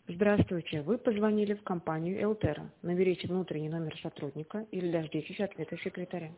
Здравствуйте, вы позвонили в компанию Элтера. Наберите внутренний номер сотрудника или дождитесь ответа секретаря.